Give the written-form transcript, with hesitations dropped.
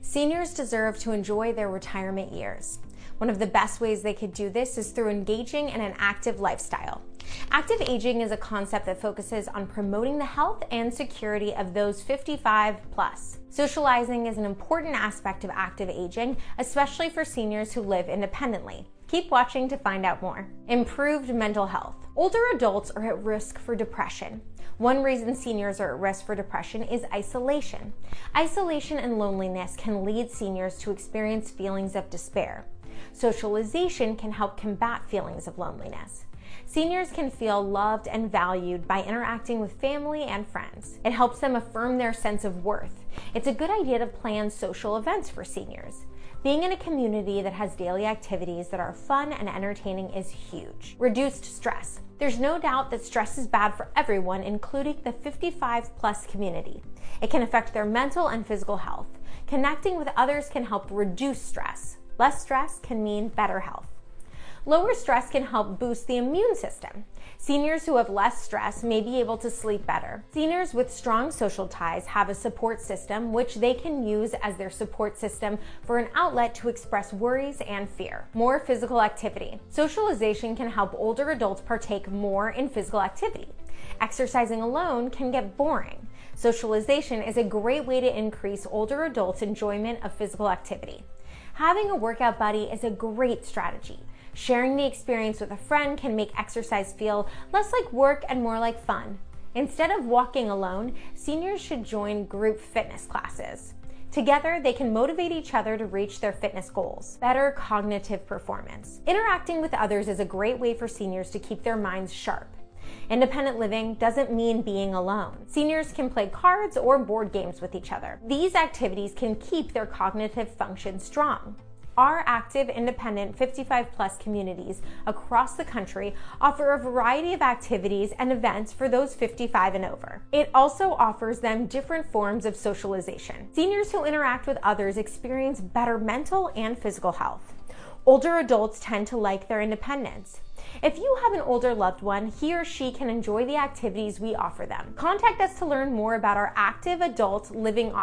Seniors deserve to enjoy their retirement years. One of the best ways they could do this is through engaging in an active lifestyle. Active aging is a concept that focuses on promoting the health and security of those 55 plus. Socializing is an important aspect of active aging, especially for seniors who live independently. Keep watching to find out more. Improved mental health. Older adults are at risk for depression. One reason seniors are at risk for depression is isolation. Isolation and loneliness can lead seniors to experience feelings of despair. Socialization can help combat feelings of loneliness. Seniors can feel loved and valued by interacting with family and friends. It helps them affirm their sense of worth. It's a good idea to plan social events for seniors. Being in a community that has daily activities that are fun and entertaining is huge. Reduced stress. There's no doubt that stress is bad for everyone, including the 55 plus community. It can affect their mental and physical health. Connecting with others can help reduce stress. Less stress can mean better health. Lower stress can help boost the immune system. Seniors who have less stress may be able to sleep better. Seniors with strong social ties have a support system which they can use as their support system for an outlet to express worries and fear. More physical activity. Socialization can help older adults partake more in physical activity. Exercising alone can get boring. Socialization is a great way to increase older adults' enjoyment of physical activity. Having a workout buddy is a great strategy. Sharing the experience with a friend can make exercise feel less like work and more like fun. Instead of walking alone, seniors should join group fitness classes. Together, they can motivate each other to reach their fitness goals. Better cognitive performance. Interacting with others is a great way for seniors to keep their minds sharp. Independent living doesn't mean being alone. Seniors can play cards or board games with each other. These activities can keep their cognitive function strong. Our active, independent 55 plus communities across the country offer a variety of activities and events for those 55 and over. It also offers them different forms of socialization. Seniors who interact with others experience better mental and physical health. Older adults tend to like their independence. If you have an older loved one, he or she can enjoy the activities we offer them. Contact us to learn more about our active adult living